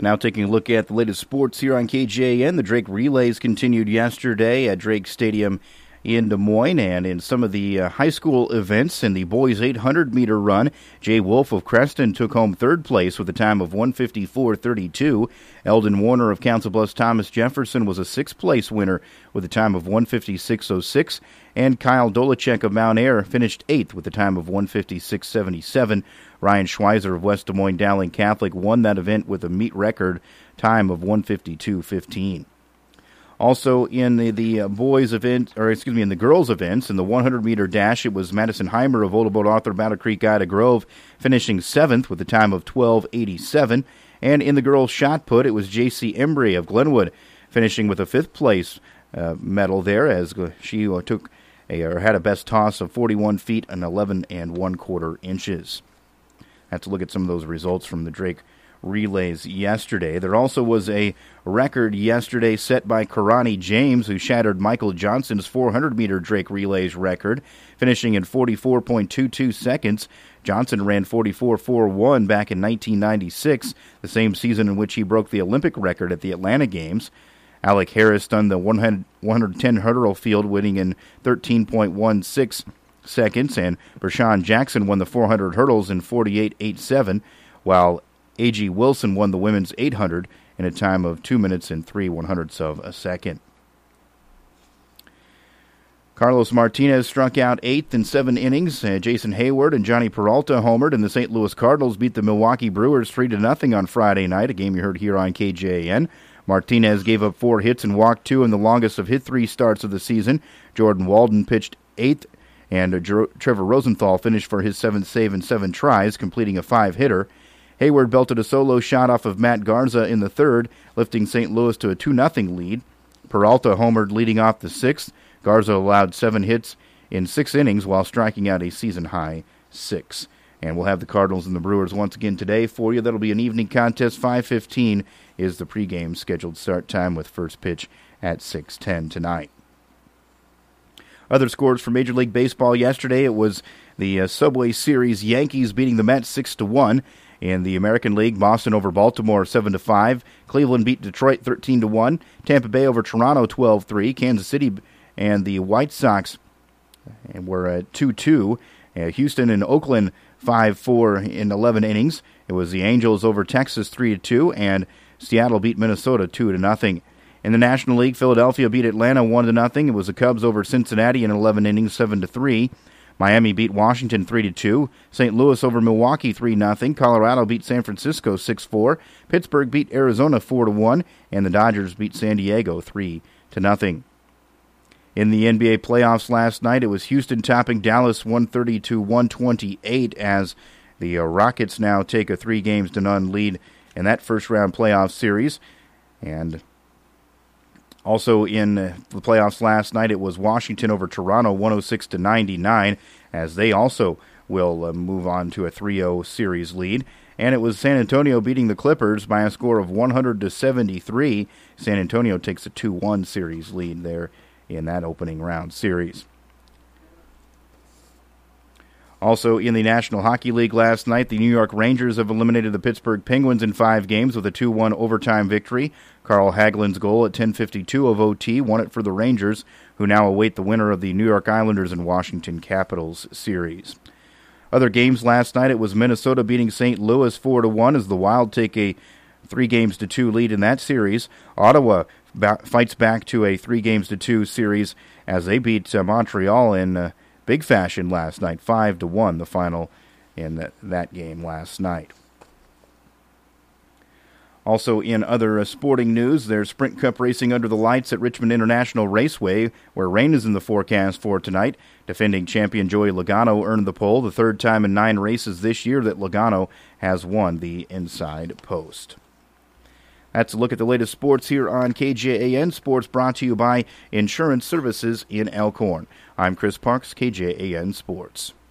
Now taking a look at the latest sports here on KJAN. The Drake Relays continued yesterday at Drake Stadium in Des Moines, and in some of the high school events in the boys 800-meter run, Jay Wolf of Creston took home third place with a time of 1:54.32. Eldon Warner of Council Bluffs Thomas Jefferson was a sixth-place winner with a time of 1:56.06, and Kyle Dolachek of Mount Ayr finished eighth with a time of 1:56.77. Ryan Schweizer of West Des Moines Dowling Catholic won that event with a meet record time of 1:52.15. Also in the boys event, in the girls events, in the 100-meter dash, it was Madison Heimer of Oldboat Arthur Battle Creek Ida Grove finishing seventh with a time of 12:87. And in the girls shot put, it was J.C. Embry of Glenwood finishing with a fifth-place medal there, as she had a best toss of 41 feet and 11 1/4 inches. That's a look at some of those results from the Drake Relays yesterday. There also was a record yesterday set by Karani James, who shattered Michael Johnson's 400-meter Drake Relays record, finishing in 44.22 seconds. Johnson ran 44.41 back in 1996, the same season in which he broke the Olympic record at the Atlanta Games. Alec Harris done the 110 hurdle field, winning in 13.16 seconds, and Bershawn Jackson won the 400 hurdles in 48.87, while A.G. Wilson won the women's 800 in a time of 2 minutes and 3/100ths of a second. Carlos Martinez struck out eighth in 7 innings. Jason Hayward and Johnny Peralta homered, and the St. Louis Cardinals beat the Milwaukee Brewers 3-0 on Friday night, a game you heard here on KJAN. Martinez gave up 4 hits and walked 2 in the longest of hit 3 starts of the season. Jordan Walden pitched 8th, and Trevor Rosenthal finished for his 7th save in 7 tries, completing a 5-hitter. Hayward belted a solo shot off of Matt Garza in the 3rd, lifting St. Louis to a 2-0 lead. Peralta homered leading off the 6th. Garza allowed 7 hits in 6 innings while striking out a season-high 6. And we'll have the Cardinals and the Brewers once again today for you. That'll be an evening contest. 5:15 is the pregame scheduled start time, with first pitch at 6:10 tonight. Other scores for Major League Baseball yesterday, it was the Subway Series Yankees beating the Mets 6-1. In the American League, Boston over Baltimore 7-5. Cleveland beat Detroit 13-1. Tampa Bay over Toronto 12-3. Kansas City and the White Sox were at 2-2. Houston and Oakland 5-4 in 11 innings. It was the Angels over Texas 3-2, and Seattle beat Minnesota 2-0. In the National League, Philadelphia beat Atlanta 1-0. It was the Cubs over Cincinnati in 11 innings 7-3. Miami beat Washington 3-2. St. Louis over Milwaukee 3-0. Colorado beat San Francisco 6-4. Pittsburgh beat Arizona 4-1, and the Dodgers beat San Diego 3-0. In the NBA playoffs last night, it was Houston topping Dallas 130-128 as the Rockets now take a 3-0 lead in that first-round playoff series. And also in the playoffs last night, it was Washington over Toronto 106-99, as they also will move on to a 3-0 series lead. And it was San Antonio beating the Clippers by a score of 100-73. San Antonio takes a 2-1 series lead there in that opening round series. Also in the National Hockey League last night, the New York Rangers have eliminated the Pittsburgh Penguins in 5 games with a 2-1 overtime victory. Carl Hagelin's goal at 10:52 of OT won it for the Rangers, who now await the winner of the New York Islanders and Washington Capitals series. Other games last night, it was Minnesota beating St. Louis 4-1 as the Wild take a 3-2 lead in that series. Ottawa fights back to a 3-2 series as they beat Montreal in big fashion last night, 5-1, the final in that game last night. Also in other sporting news, there's Sprint Cup racing under the lights at Richmond International Raceway, where rain is in the forecast for tonight. Defending champion Joey Logano earned the pole, the 3rd time in 9 races this year that Logano has won the inside post. That's a look at the latest sports here on KJAN. Sports brought to you by Insurance Services in Elkhorn. I'm Chris Parks, KJAN Sports.